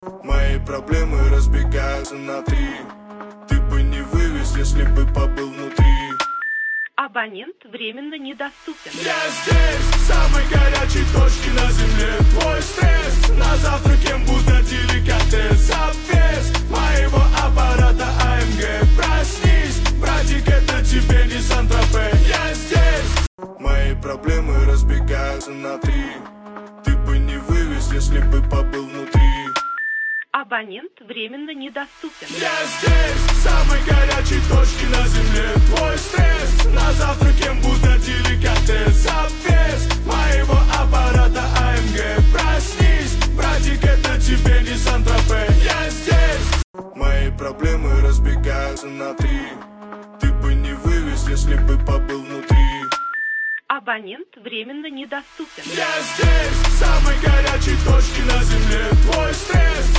Мои проблемы разбегаются на три. Ты бы не вывез, если бы побыл внутри. Абонент временно недоступен. Я здесь, в самой горячей точке на земле. Твой стресс, на завтрак кем будто деликатес. Обвес моего аппарата АМГ. Проснись, братик, это тебе не Сан-Тропе. Я здесь. Мои проблемы разбегаются на три. Ты бы не вывез, если бы побыл внутри. Абонент временно недоступен. Я здесь, в самой горячей точке на земле. Твой стресс, на завтрак кем будто деликатес. Обвес моего аппарата АМГ. Проснись, братик, это тебе не Сан-Тропе. Я здесь. Мои проблемы разбегаются на три. Ты бы не вывез, если бы побыл внутри. Абонент временно недоступен. Я здесь, в самой горячей точке на земле. Твой стресс,